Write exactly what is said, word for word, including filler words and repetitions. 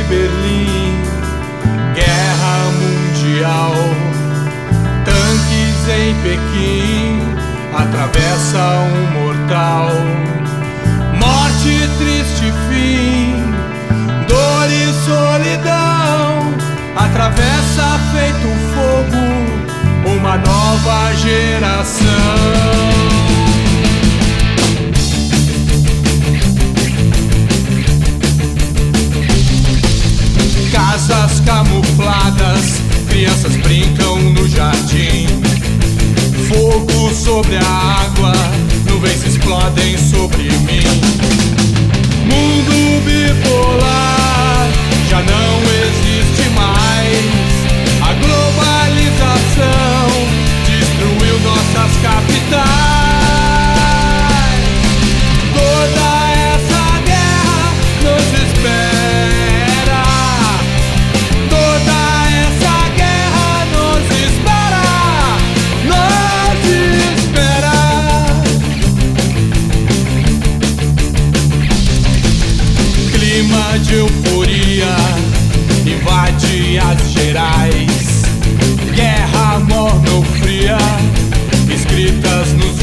Berlim, guerra mundial. Tanques em Pequim, atravessa um mortal. Morte, triste fim, dor e solidão. Atravessa feito fogo uma nova geração. Casas camufladas, crianças brincam no jardim. Fogo sobre a água, nuvens explodem sobre mim. Mundo bipolar já não existe mais. A globalização destruiu nossas capitais. Toda essa guerra nos espera. Toda essa guerra nos espera. Nos espera. Clima de euforia invade as Gerais. Guerra morno fria, escritas nos